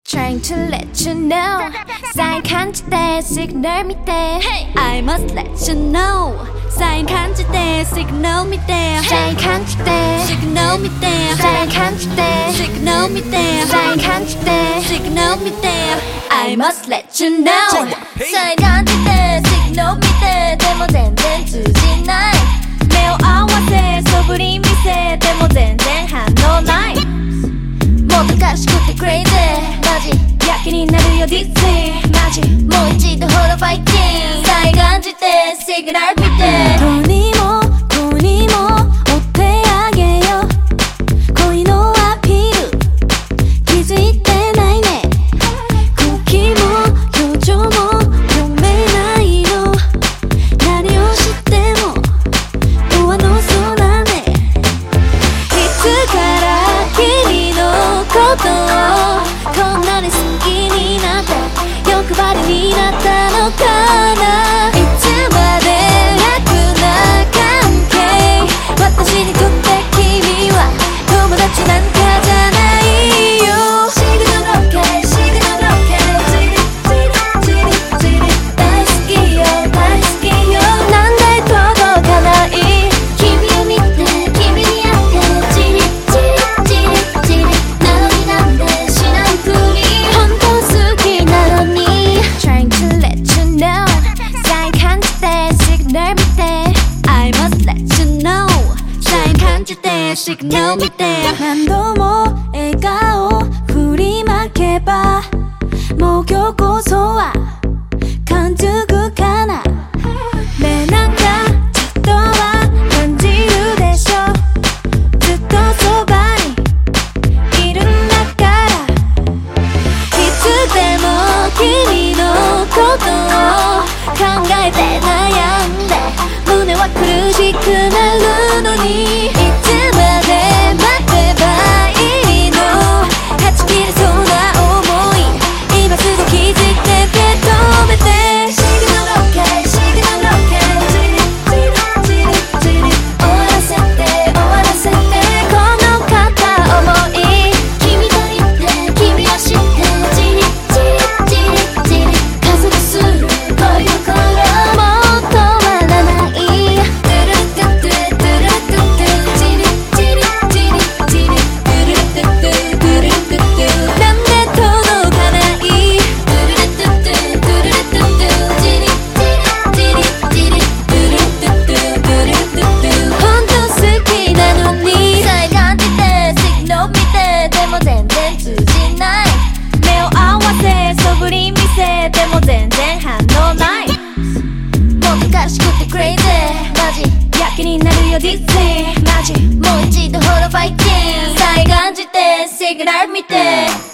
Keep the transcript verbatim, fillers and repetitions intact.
Trying to let you know サイン感じてシグナル見て I must let you know サイン感じてシグナル見てサイン感じてシグナル見てサイン感じてシグナル見てサイン感じてシグナル見て I must let you know サイン感じてシグナル見てでも全然通じない目を合わせ素振り見せても全然反応ないもっと賢くてクレイジーマジやけになるよディズニーマジもう一度ほらファイティングさえ感じてシグナル見てどうにもこうにも追ってあげよう恋のアピール気づいてないね空気も表情も読めないの何をしても上の空ねいつから君のことをこんなに好きになって欲張りになったのかないつまで楽な関係私にとって君は友達なんかじゃないよシグナル OK シグナル OK ジリジリジリジリ大好きよ大好きよなんで届かない君を見て君に会ってジリジリジリジリなのになんでしないふり本当好きなのに Trying to let you know サイン感じてシグナル見て I must let you know サイン感じてシグナル見て何度も笑顔振りまけばもう今日こそは感づくかな目なんかちょっとは感じるでしょずっとそばにいるんだからいつでも君のことを考えて悩んで胸は苦しくなるのにいつまで待てばいいのはち切れそうな想い今すぐ気づいて受け止めてシグナル OK シグナル OK ジリジリジリジリ終わらせて終わらせてこの片想い君といて君を知ってジリジリジリジリ数がする恋心もう止まらないトゥルトゥトゥトゥルトゥトゥジリジリジリジリトゥルトゥトゥトゥルトゥトゥなんで届かないトゥルトゥトゥトゥルトゥトゥジリジリジリジリトゥルトゥトゥトゥルトゥトゥ本当好きなのにさえ感じてシグナル見てでも全然通じない目を合わせ素振り見せても全然反応ないもっと賢くてクレイジーマジやけになるよディズニーマジもう一度ほらファイティングさえ感じてシグナル見て